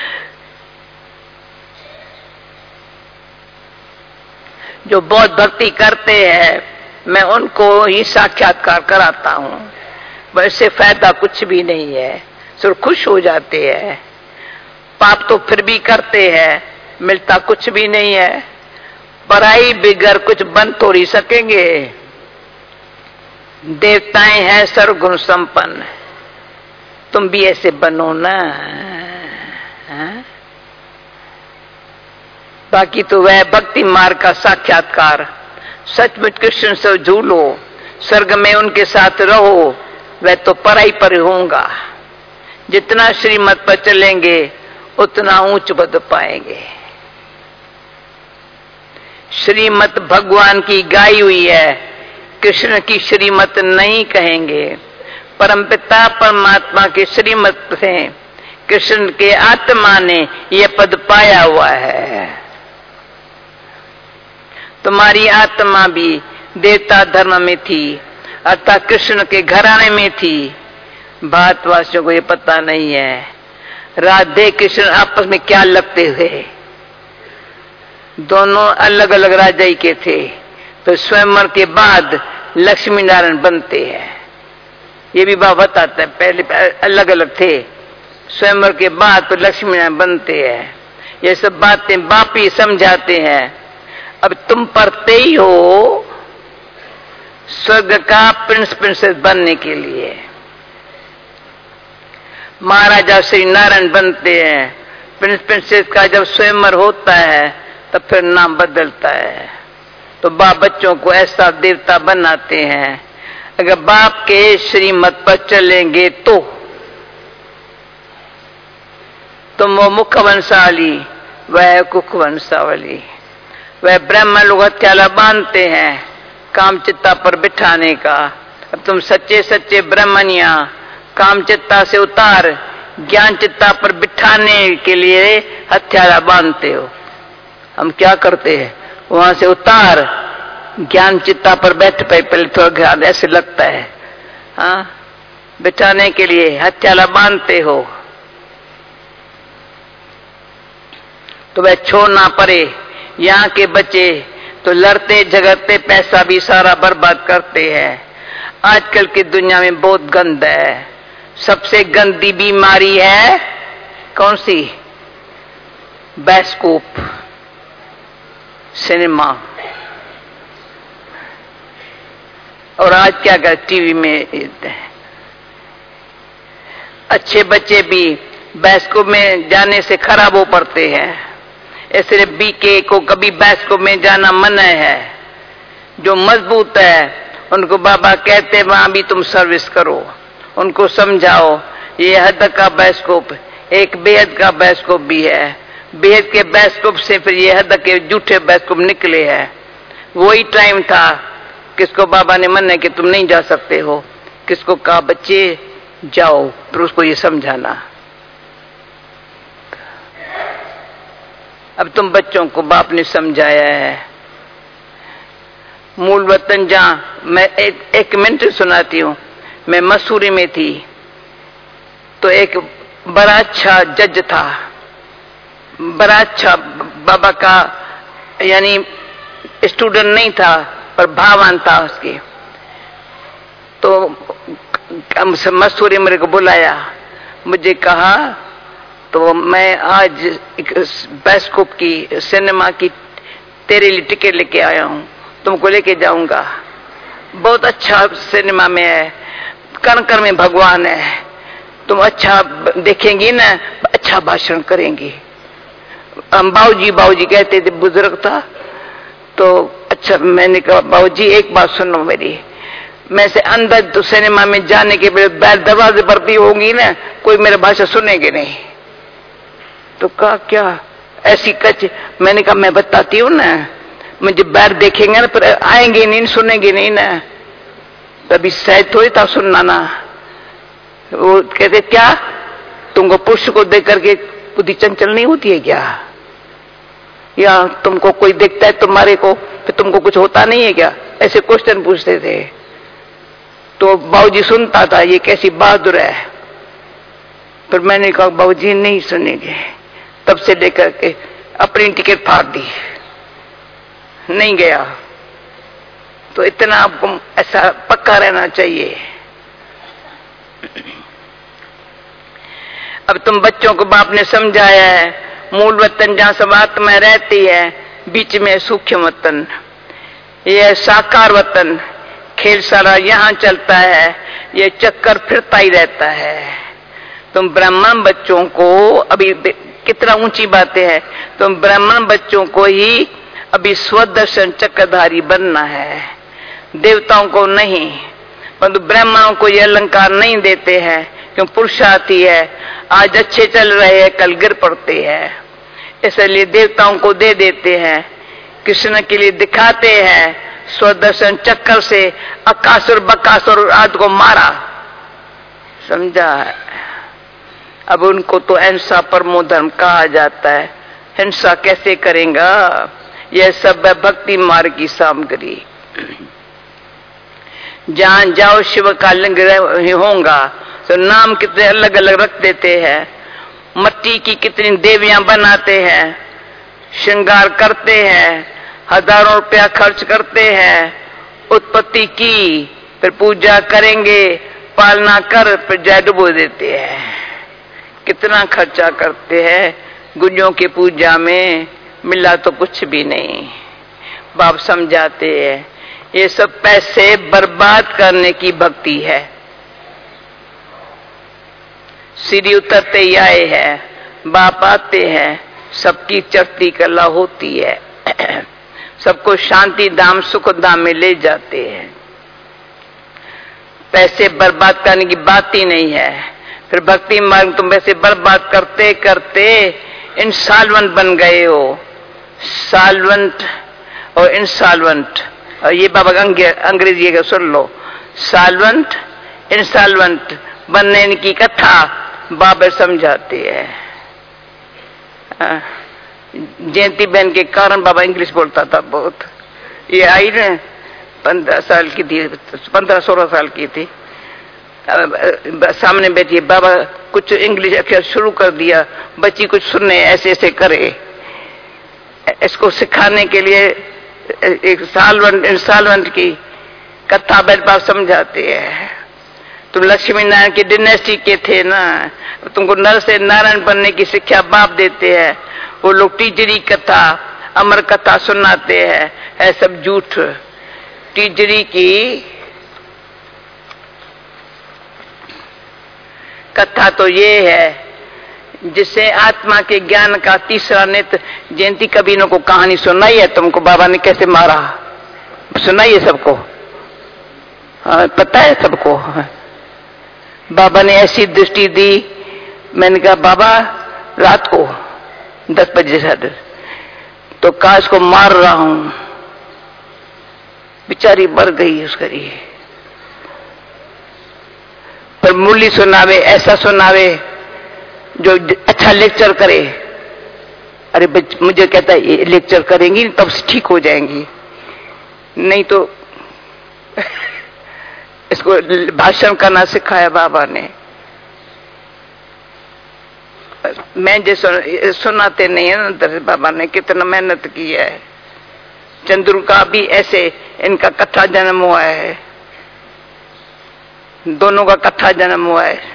जो बहुत भक्ति करते हैं मैं उनको ही साक्षात्कार कराता हूं, वैसे फायदा कुछ भी नहीं है, सिर्फ खुश हो जाते हैं। पाप तो फिर भी करते हैं, मिलता कुछ भी नहीं है। पराई बिगर कुछ बन थोड़ी सकेंगे। देवताएं हैं सर्वगुण संपन्न, तुम भी ऐसे बनो ना। हा? बाकी तो वह भक्ति मार्ग का साक्षात्कार, सचमुच कृष्ण से झूलो, स्वर्ग में उनके साथ रहो, वह तो पराई पर होगा। जितना श्रीमत पर चलेंगे उतना ऊंच पद पाएंगे। श्रीमत भगवान की गाई हुई है, कृष्ण की श्रीमत नहीं कहेंगे। परमपिता परमात्मा के श्रीमत से कृष्ण के आत्मा ने यह पद पाया हुआ है। तुम्हारी आत्मा भी देवता धर्म में थी, अर्थात कृष्ण के घराने में थी। भारतवासियों को ये पता नहीं है राधे कृष्ण आपस में क्या लगते हुए, दोनों अलग अलग राजाई के थे। तो स्वयंवर के बाद लक्ष्मी नारायण बनते हैं, ये भी बाबा बताते हैं। पहले अलग अलग थे, स्वयंवर के बाद तो लक्ष्मी नारायण बनते हैं। ये सब बातें बाप ही समझाते हैं। अब तुम पढ़ते ही हो स्वर्ग का प्रिंस प्रिंसेस बनने के लिए। महाराजा श्री नारायण बनते हैं, प्रिंस प्रिंसेस का जब स्वयंवर होता है तब फिर नाम बदलता है। तो बाप बच्चों को ऐसा देवता बनाते हैं। अगर बाप के श्रीमत पर चलेंगे तो तुम वो मुख वंशावली, वह कुख वंशावली, वह ब्रह्म लोग हत्याला बांधते हैं काम चित्ता पर बिठाने का। अब तुम सच्चे सच्चे ब्रह्मनिया काम चित्ता से उतार ज्ञान चित्ता पर बिठाने के लिए हत्याला बांधते हो। हम क्या करते हैं, वहां से उतार ज्ञान चित्ता पर बैठ पे पहले थोड़ा ध्यान ऐसे लगता है, हाँ बिठाने के लिए हत्याला बांधते हो। तो वह छोड़ना पड़े। यहाँ के बच्चे तो लड़ते झगड़ते पैसा भी सारा बर्बाद करते हैं। आजकल की दुनिया में बहुत गंद है। सबसे गंदी बीमारी है कौन सी? Bioscope, cinema. और आज क्या कर टीवी में अच्छे बच्चे भी बायोस्कोप में जाने से खराब हो पड़ते हैं। इसलिए बीके को कभी बायोस्कोप में जाना मना है। जो मजबूत है उनको बाबा कहते वहां भी तुम सर्विस करो, उनको समझाओ ये हद का बायोस्कोप एक बेहद का बायोस्कोप भी है। बेहद के बायोस्कोप से फिर ये हद के झूठे बायोस्कोप निकले हैं। वही टाइम था किसको बाबा ने मना कि तुम नहीं जा सकते हो, किसको कहा बच्चे जाओ, फिर उसको ये समझाना। अब तुम बच्चों को बाप ने समझाया है। मूल वतन जहां मैं एक, एक मिनट सुनाती हूँ। मैं मसूरी में थी तो एक बड़ा अच्छा जज था, बड़ा अच्छा बाबा का यानी स्टूडेंट नहीं था पर भावान था उसके। तो मसूरी मेरे को बुलाया, मुझे कहा तो मैं आज एक बायोस्कोप की सिनेमा की तेरे लिए टिकट लेके आया हूँ, तुमको लेके जाऊंगा। बहुत अच्छा सिनेमा में है, कण कण में भगवान है, तुम अच्छा देखेंगी ना, अच्छा भाषण करेंगी। हम बाबूजी बाबूजी कहते थे, बुजुर्ग था तो अच्छा। मैंने कहा बाबूजी एक बात सुनो मेरी, मैं से अंदर तो सिनेमा में जाने के बाद दरवाजे पर भी होंगी ना, कोई मेरी भाषा सुनेंगे नहीं। तो कहा क्या ऐसी कच? मैंने कहा मैं बताती हूँ ना, मुझे बैर देखेंगे ना पर आएंगे नहीं, सुनेंगे नहीं ना, तभी शायद थोड़ी था सुनना ना। वो कहते क्या तुमको पुरुष को देख करके बुद्धि चंचल नहीं होती है क्या? या तुमको कोई देखता है तुम्हारे को फिर तुमको कुछ होता नहीं है क्या? ऐसे क्वेश्चन पूछते थे। तो बाबूजी सुनता था ये कैसी बहादुर है। फिर मैंने कहा बाबूजी नहीं सुनेंगे। तब से लेकर के अपनी टिकट फाड़ दी, नहीं गया। तो इतना आपको ऐसा पक्का रहना चाहिए। अब तुम बच्चों को बाप ने समझाया है, मूल वतन जहां सब आत्मा रहती है, बीच में सूक्ष्म वतन, यह साकार वतन, खेल सारा यहाँ चलता है, ये चक्कर फिरता ही रहता है। तुम ब्राह्मण बच्चों को अभी कितना ऊंची बातें हैं, तुम ब्राह्मण बच्चों को ही अभी स्वदर्शन चक्रधारी बनना है, देवताओं को नहीं। परंतु ब्राह्मणों को ये अलंकार नहीं देते हैं क्यों? पुरुषार्थी है, आज अच्छे चल रहे हैं कल गिर पड़ते हैं, इसलिए देवताओं को दे देते हैं। कृष्ण के लिए दिखाते हैं, स्वदर्शन चक्कर से अकासुर बकासुर आदि को मारा, समझा? अब उनको तो अहिंसा परमो धर्म कहा जाता है। हिंसा कैसे करेगा? यह सब है भक्ति मार्ग की सामग्री। जहां जाओ शिव का लिंग होगा, तो नाम कितने अलग अलग रख देते हैं, मट्टी की कितनी देवियां बनाते हैं, श्रृंगार करते हैं, हजारों रुपया खर्च करते हैं, उत्पत्ति की, फिर पूजा करेंगे, पालना कर, फिर जय डुबो देते हैं। कितना खर्चा करते हैं गुंजों की पूजा में, मिला तो कुछ भी नहीं। बाप समझाते हैं ये सब पैसे बर्बाद करने की भक्ति है। सीढ़ी उतरते ही आए हैं, बाप आते हैं, सबकी चढ़ती कला होती है, सबको शांति धाम सुख धाम में ले जाते हैं। पैसे बर्बाद करने की बात ही नहीं है। फिर भक्ति मार्ग तुम पैसे बर्बाद करते करते इंसॉल्वेंट बन गए हो। सॉल्वेंट और इंसॉल्वेंट, और ये बाबा अंग्रेजी का सुन लो, सॉल्वेंट इंसॉल्वेंट बनने की कथा बाबा समझाते हैं। जयंती बहन के कारण बाबा इंग्लिश बोलता था बहुत। ये आई ना पंद्रह साल की थी, पंद्रह सोलह साल की थी, सामने बैठी, बाबा कुछ इंग्लिश अक्षर शुरू कर दिया, बच्ची कुछ सुनने ऐसे ऐसे करे। इसको सिखाने के लिए एक सालवंत इंसालवंत की कथा बैठ बाप समझाते हैं। तुम लक्ष्मी नारायण की डिनेस्टी के थे ना, तुमको नर से नारायण बनने की शिक्षा बाप देते हैं। वो लोग टीचरी कथा अमर कथा सुनाते हैं, है सब झूठ। टीचरी की कथा तो ये है जिससे आत्मा के ज्ञान का तीसरा नेत्र। जयंती कबीरों को कहानी सुनाई है तुमको, बाबा ने कैसे मारा सुनाई है सबको, हाँ, पता है सबको। बाबा ने ऐसी दृष्टि दी, मैंने कहा बाबा रात को दस बजे से तो काश को मार रहा हूं, बेचारी मर गई उसके लिए। पर मुरली सुनावे, ऐसा सुनावे जो अच्छा लेक्चर करे। अरे मुझे कहता है ये लेक्चर करेंगी तब ठीक हो जाएंगी, नहीं तो इसको भाषण करना सिखाया बाबा ने। मैं जैसे सुनाते नहीं है ना, बाबा ने कितना मेहनत की है। चंद्रू का भी ऐसे इनका कथा जन्म हुआ है, दोनों का कथा जन्म हुआ है।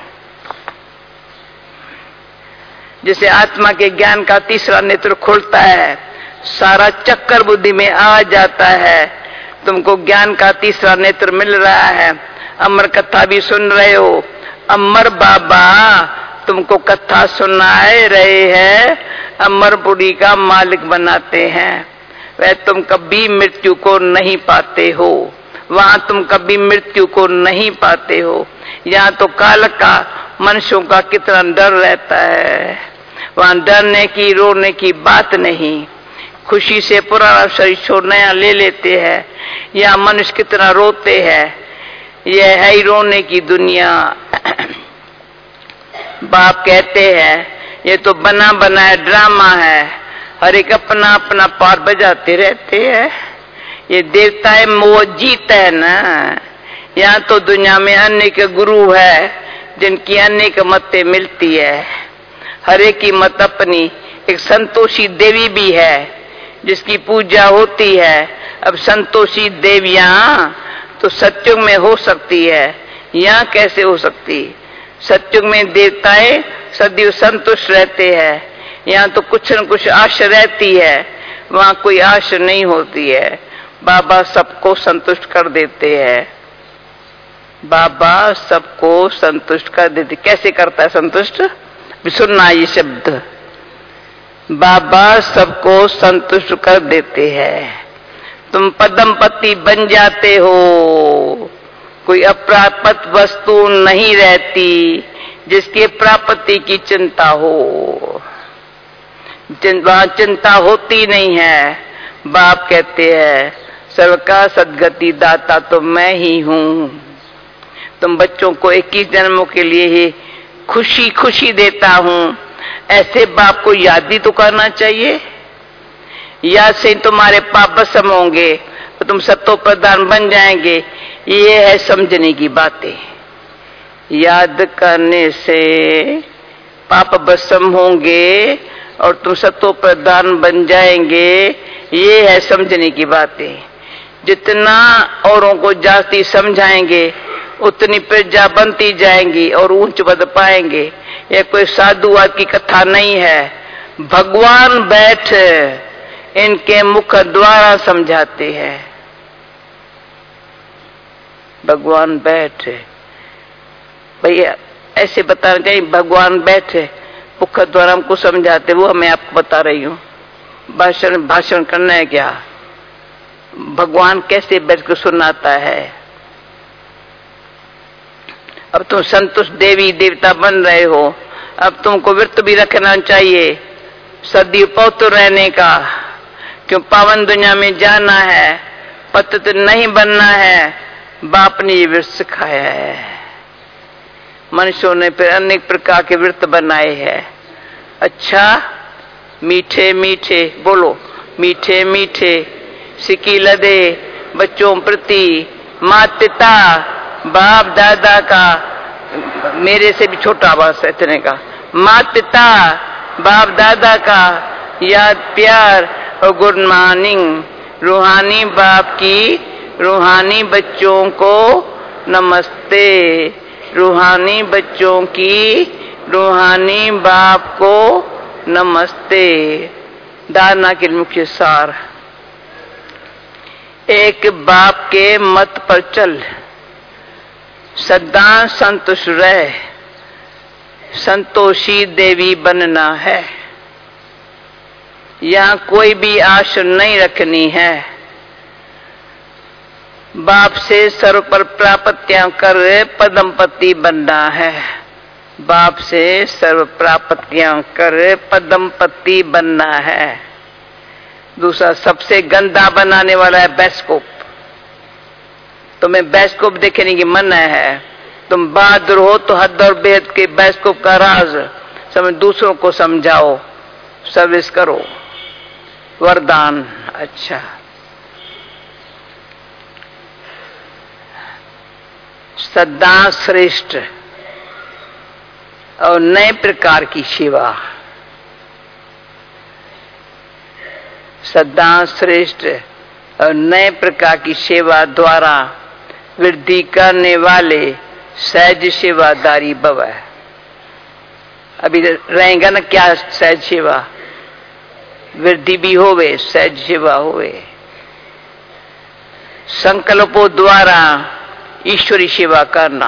जिसे आत्मा के ज्ञान का तीसरा नेत्र खुलता है, सारा चक्कर बुद्धि में आ जाता है, तुमको ज्ञान का तीसरा नेत्र मिल रहा है। अमर कथा भी सुन रहे हो, अमर बाबा तुमको कथा सुनाए रहे हैं, अमरपुरी का मालिक बनाते हैं। वह तुम कभी मृत्यु को नहीं पाते हो, वहां तुम कभी मृत्यु को नहीं पाते हो। यहाँ तो काल का मनुष्यों का कितना डर रहता है, वहां डरने की रोने की बात नहीं। खुशी से पुराना शरीर छोड़ नया ले लेते हैं। यहाँ मनुष्य कितना रोते हैं, यह है ही रोने की दुनिया। बाप कहते हैं ये तो बना बनाया ड्रामा है, हर एक अपना अपना पार बजाते रहते हैं। ये देवताएं मोह जीत है ना। यहाँ तो दुनिया में अनेक गुरु है जिनकी अनेक मतें मिलती है, हर एक की मत अपनी। एक संतोषी देवी भी है जिसकी पूजा होती है। अब संतोषी देवियां तो सत्युग में हो सकती है, यहाँ कैसे हो सकती? सत्युग में देवताएं सदैव संतुष्ट रहते हैं, यहाँ तो कुछ न कुछ आश रहती है, वहां कोई आश नहीं होती है। बाबा सबको संतुष्ट कर देते हैं, बाबा सबको संतुष्ट कर देते। कैसे करता है संतुष्ट? सुनना ये शब्द, बाबा सबको संतुष्ट कर देते हैं। तुम पदम पति बन जाते हो, कोई अप्राप्त वस्तु नहीं रहती जिसके प्राप्ति की चिंता हो। वहां चिंता होती नहीं है। बाप कहते हैं सर्व का सदगति दाता तो मैं ही हूं। तुम बच्चों को इक्कीस जन्मों के लिए ही खुशी खुशी देता हूं, ऐसे बाप को याद भी तो करना चाहिए। याद से तुम्हारे पाप भस्म होंगे तो तुम सत्तो प्रधान बन जाएंगे। ये है समझने की बातें। याद करने से पाप भस्म होंगे और तुम सत्तो प्रधान बन जाएंगे, ये है समझने की बातें। जितना औरों को जाती समझाएंगे उतनी प्रजा बनती जाएंगी और ऊंच बद पाएंगे। यह कोई साधुवाद की कथा नहीं है, भगवान बैठ इनके मुख द्वारा समझाते हैं। भगवान बैठ भैया ऐसे बताना चाहिए। भगवान बैठे मुख द्वारा हमको समझाते, वो मैं आपको बता रही हूँ। भाषण भाषण करना है क्या? भगवान कैसे बैठ कर सुनाता है। अब तुम संतुष्ट देवी देवता बन रहे हो, अब तुमको व्रत भी रखना चाहिए सदी पौत्र रहने का, क्यों पावन दुनिया में जाना है, पतित नहीं बनना है। बाप ने ये व्रत सिखाया है। मनुष्यों ने फिर अनेक प्रकार के व्रत बनाए हैं। अच्छा, मीठे मीठे बोलो, मीठे मीठे सिकी लदे बच्चों प्रति माता पिता बाप दादा का, मेरे से भी छोटा बस इतने का, माता पिता बाप दादा का याद प्यार और गुड मॉर्निंग। रूहानी बाप की रूहानी बच्चों को नमस्ते। रूहानी बच्चों की रूहानी बाप को नमस्ते। धारणा के मुख्य सार, एक बाप के मत पर चल, सदा संतुष्ट रह, संतोषी देवी बनना है। यहाँ कोई भी आश नहीं रखनी है। बाप से सर्व पर प्राप्तियां कर पदमपति बनना है। बाप से सर्व प्राप्तियां कर पदमपति बनना है। दूसरा, सबसे गंदा बनाने वाला है बैस्कोप। तुम्हें बैस्कोप देखने की मना है, तुम बहादुर हो तो हद और बेहद के बैस्कोप का राज समझ दूसरों को समझाओ, सर्विस करो। वरदान, अच्छा, सदा श्रेष्ठ और नए प्रकार की सेवा। सदा श्रेष्ठ और नए प्रकार की सेवा द्वारा वृद्धि करने वाले सहज सेवादारी भव। अभी रहेगा ना क्या सहज सेवा, वृद्धि भी होवे, सहज सेवा होवे। संकल्पों द्वारा ईश्वरी सेवा करना,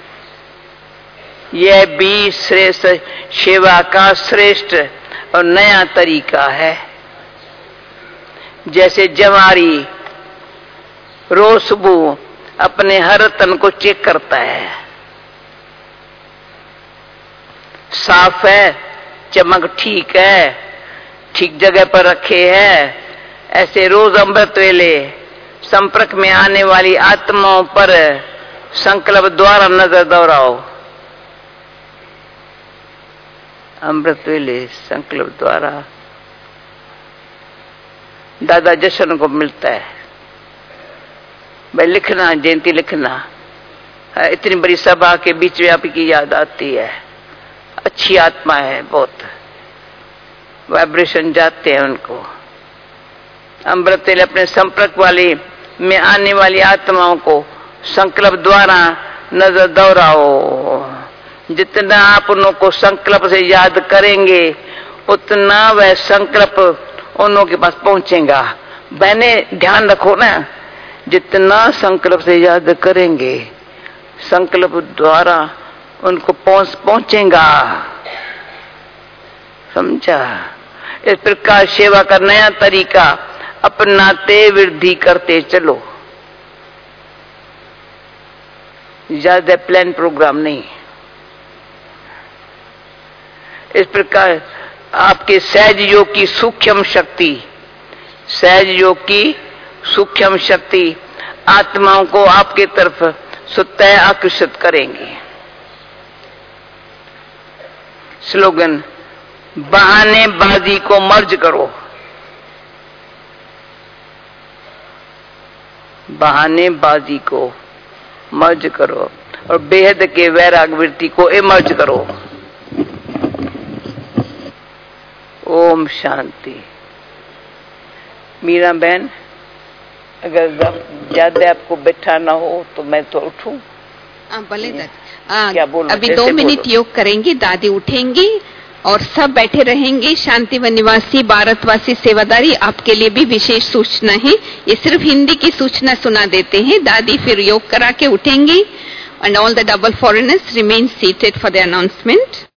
यह भी श्रेष्ठ सेवा का श्रेष्ठ और नया तरीका है। जैसे जवारी रोज सुबह अपने हर तन को चेक करता है, साफ है, चमक ठीक है, ठीक जगह पर रखे है। ऐसे रोज अमृत वेले संपर्क में आने वाली आत्माओं पर संकल्प द्वारा नजर दौड़ाओ। अमृत वेले संकल्प द्वारा दादा जशन को मिलता है। भाई लिखना, जयंती लिखना, इतनी बड़ी सभा के बीच में आपकी याद आती है। अच्छी आत्मा है, बहुत वाइब्रेशन जाते हैं उनको। अमृत वेले अपने संपर्क वाली में आने वाली आत्माओं को संकल्प द्वारा नजर दौड़ाओ। जितना आप उनको संकल्प से याद करेंगे उतना वह संकल्प उनों के पास पहुंचेगा। बहने ध्यान रखो ना, जितना संकल्प से याद करेंगे संकल्प द्वारा उनको पहुंच पहुंचेगा। समझा? इस प्रकार सेवा का नया तरीका अपनाते वृद्धि करते चलो। ज्यादा प्लान प्रोग्राम नहीं। इस प्रकार आपके सहज योग की सूक्ष्म शक्ति, सहज योग की सूक्ष्म शक्ति आत्माओं को आपके तरफ स्वतः आकर्षित करेंगी। स्लोगन, बहानेबाजी को मर्ज करो। बहानेबाजी को मर्ज करो और बेहद के वैराग वृत्ति को इमर्ज करो। ओम शांति। मीरा बहन, अगर ज्यादा आपको बैठा ना हो तो मैं तो उठूं। भले दादी, क्या बोलूं? अभी दो मिनट योग करेंगे, दादी उठेंगी और सब बैठे रहेंगे। शांति वन निवासी भारतवासी सेवादारी, आपके लिए भी विशेष सूचना है। ये सिर्फ हिंदी की सूचना सुना देते हैं। दादी फिर योग करा के उठेंगी and all the double foreigners remain seated for the announcement.